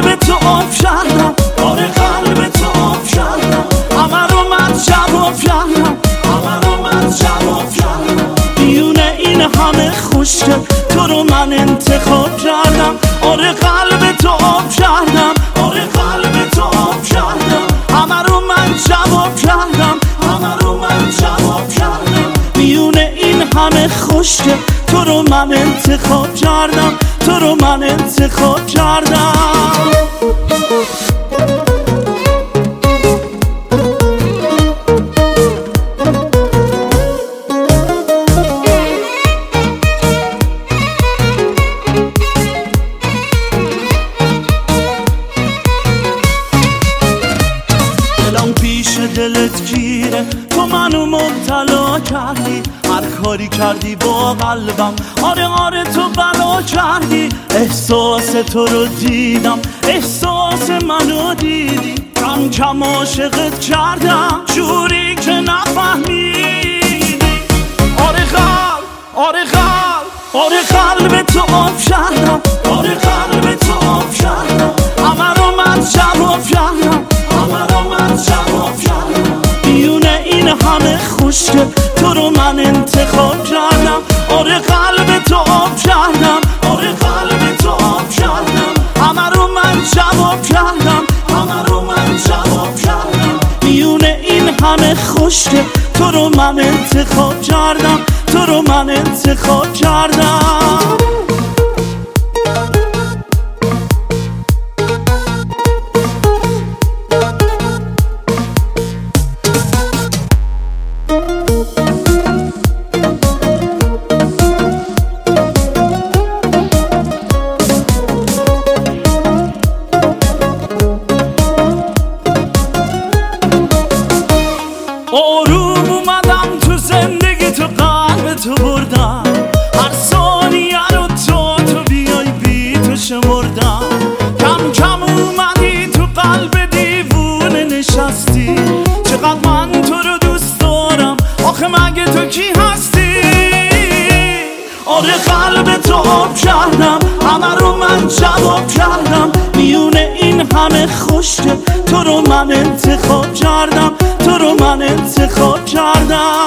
قلب تو آب کردم، آره قلب تو آب کردم، همه رو من جواب کردم، همه رو من جواب کردم. میونه این همه خوشگل تو رو من انتخاب کردم، آره قلب تو آب کردم، آره قلب تو آب کردم، همه رو من جواب کردم، همه رو من جواب کردم. میونه این همه خوشگل تو رو من انتخاب کردم، تو رو من انتخاب کردم. دلم پیش دلت گیره، تو منو مبتلا کردی، هر کاری کردی با قلبم، آره تو بلا کردی. احساس تو رو دیدم، احساس منو دیدی، کم عاشقت کردم جوری که نفهمیدی. آره قلب، آره قلب، آره قلب تو آب کردم، آره قلب تو آب کردم، همه رو من جواب کردم، همه رو من جواب کردم. میونه این همه خوشگل تو رو من انتخاب کردم، آره قلب تو آب کردم، آره قلب تو آب کردم، همه رو من جواب کردم، همه رو من جواب کردم. میونه این همه خوشگل تو رو من انتخاب کردم، تو رو من انتخاب کردم. آروم اومدم تو زندگی، تو قلب تو بردم، هر ثانیه رو تو بیای بی تو شمردم. کم اومدی تو قلب دیوونه نشستی، چقدر من تو رو دوست دارم، آخه مگه تو کی هستی؟ آره قلب تو آب کردم، همه رو من جواب کردم. میونه این همه خوشگل تو رو من انتخاب کردم، تو رو من انتخاب کردم.